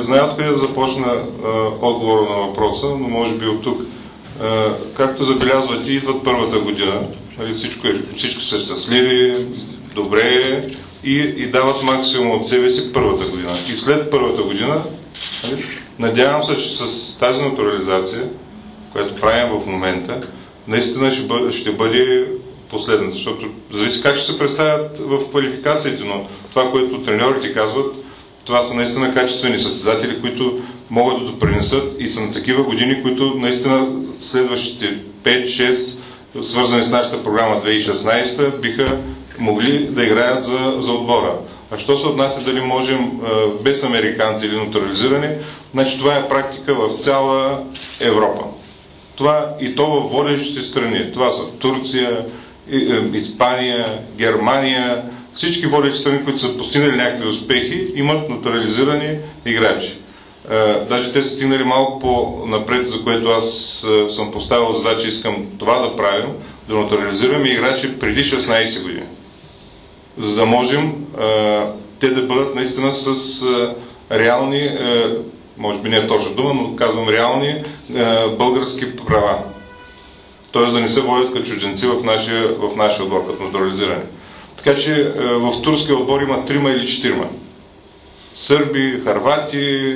знае откъде да започна отговора на въпроса, но може би от тук. Както забелязвате, идват първата година, нали, всички са щастливи, добре и дават максимум от себе си първата година. И след първата година, нали, надявам се, че с тази натурализация, която правим в момента, наистина ще бъде последната, защото зависи как ще се представят в квалификациите, но това, което треньорите казват, това са наистина качествени състезатели, които могат да допринесат и са на такива години, които наистина следващите 5-6, свързани с нашата програма 2016, биха могли да играят за отбора. А що се отнася дали можем без американци или натурализирани, значи това е практика в цяла Европа. Това и то в водещите страни. Това са Турция, Испания, Германия, всички водещи страни, които са постигнали някакви успехи, имат натурализирани играчи. Даже те са стигнали малко по-напред, за което аз съм поставил задача, искам това да правим, да натурализираме играчи преди 16 години. За да можем те да бъдат наистина с реални, може би не е точна дума, но казвам реални български права. Тоест да не се водят като чужденци в нашия отбор, като натурализирани. Така че в турския отбор има 3 или 4. Сърби, харвати,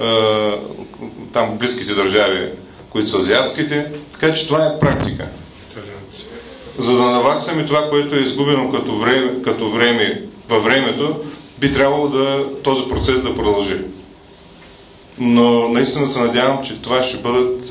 там близките държави, които са азиатските. Така че това е практика. За да наваксаме това, което е изгубено като време във времето, би трябвало този процес да продължи. Но наистина се надявам, че това ще бъдат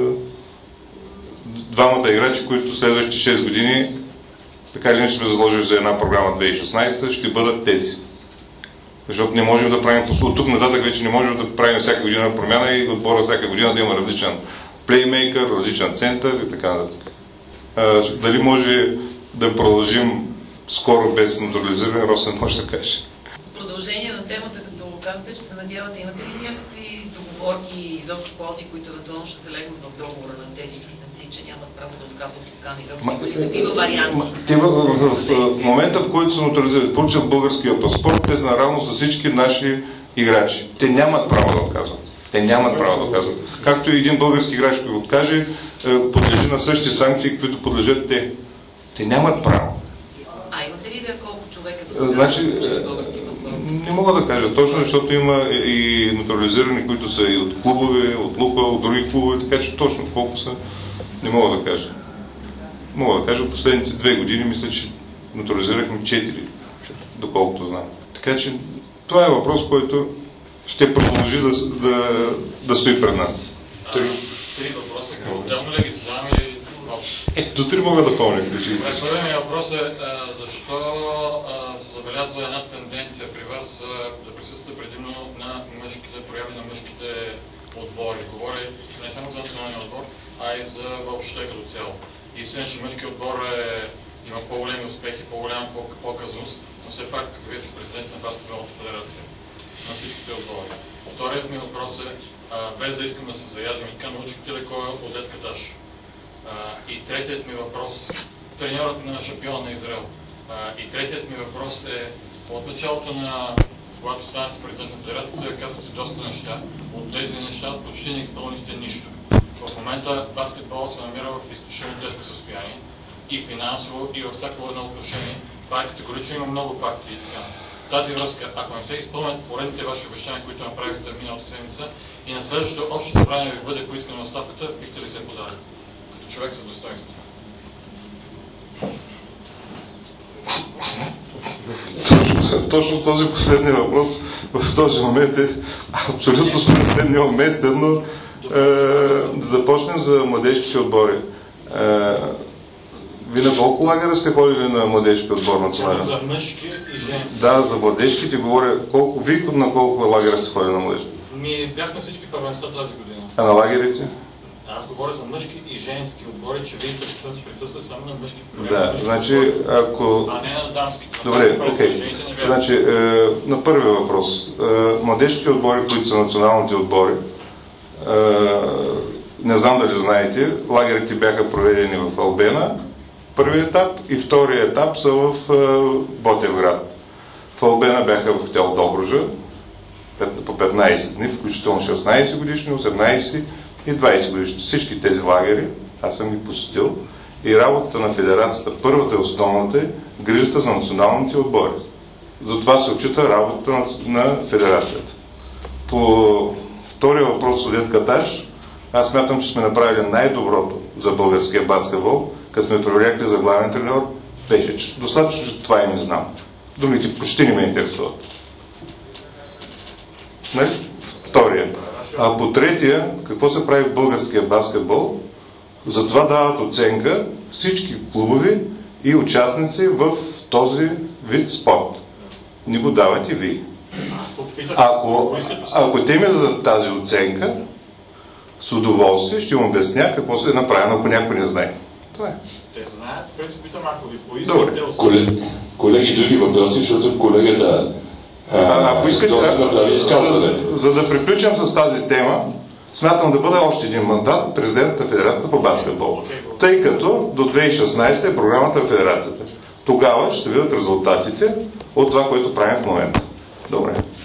двамата играчи, които следващите 6 години, така или иначе сме заложили за една програма 2016, ще бъдат тези. Защото не можем да правим, от тук нататък вече не можем да правим всяка година промяна и отбора всяка година да има различен плеймейкър, различен център и така нататък. Дали може да продължим скоро без натурализиране, Росен може да каже. Продължение на темата, като казвате, че се надявате, имате ли някакви договорки и изобщо клаузи, които евентуално ще залегнат в договора на тези чужденци, че нямат право да отказват покани? Изобщо има ли такива варианти? Те в момента, в който се натурализират, получат българския паспорт, те са наравно с всички наши играчи. Те нямат право да отказват. Те нямат право да отказват. Както и един български играч, който откаже, подлежи на същите санкции, които подлежат те. Те нямат право. Имате ли да колко човека до сега значи, получили български паспорт? Не мога да кажа точно, защото има и натурализирани, които са и от клубове, от Лука, от други клубове, така че точно колко са, не мога да кажа. Мога да кажа, последните 2 години мисля, че натурализирахме 4, доколкото знам. Така че това е въпрос, който ще продължи да стои пред нас. Три въпроса. Отделно ли ги задавам или до 3 мога да помня. Първият ми въпрос е защо се забелязва една тенденция при вас да присъствате предимно на мъжките прояви на мъжките отбори. Говоря не само за националния отбор, а и за въобще като цяло. Истина, че мъжкият отбор има по-големи успехи, по-голяма показност, но все пак вие сте президент на Баскетболната федерация на всичките отбори. Вторият ми въпрос е, без да искам да се заяждам, научихте ли кой е Одет Каташ? И третият ми въпрос, треньорът на шампиона на Израел. И третият ми въпрос е, от началото на, когато станахте президент на федерацията, казвате доста неща. От тези неща почти не изпълнихте нищо. В момента баскетболът се намира в изключително тежко състояние. И финансово, и във всяко едно отношение. Това е категорично, има много факти и така. В тази връзка, ако не се изпълнят поредните ваши обещания, които направихте миналата седмица, и на следващото общо събрание ви бъде поискано оставката, бихте ли се подали? Като човек с достоинство. Точно този последния въпрос в този момент е абсолютно според неуместен, но да започнем за младежките отбори. Вие на колко лагера сте ходили на младежки отбор национален? За мъжки и женски. Да, за младежките говоря. Вие на колко лагера сте ходили на младежки? Бяхме всички първенства тази година. А на лагерите? Аз говоря за мъжки и женски отбори, че вие присъствате само на мъжки. Да, значи ако... А не на дамски. Добре, окей. Значи, на първия въпрос. Младежките отбори, които са националните отбори, не знам дали знаете, лагерите бяха проведени в Албена, първият етап, и втория етап са в Ботевград. В Албена бяха в хотел Добруджа, по 15 дни, включително 16 годишни, 18 и 20 годишни. Всички тези лагери, аз съм ги посетил, и работата на федерацията, първата и основната е грижата за националните отбори. Затова се отчита работата на федерацията. По втория въпрос, студент Каташ, аз смятам, че сме направили най-доброто за българския баскетбол, като сме привлекли за главен треньор. Беше достатъчно, че това и не знам. Другите почти не ме интересуват. Нали? Втория. А по третия, какво се прави в българския баскетбол? Затова дават оценка всички клубови и участници в този вид спорт. Не го давате вие. Ако те ми дадат тази оценка, с удоволствие ще им обясня какво се е направено, ако някой не знае. Това е. Те знаят, което се питам, ако ви поискат, те оставят. Колеги, други въпроси, защото колегата ако искате, за да приключим с тази тема, смятам да бъде още един мандат президент на Федерацията по баскетбол. Тъй като до 2016 е програмата на Федерацията. Тогава ще се видят резултатите от това, което правим в момента. Добре.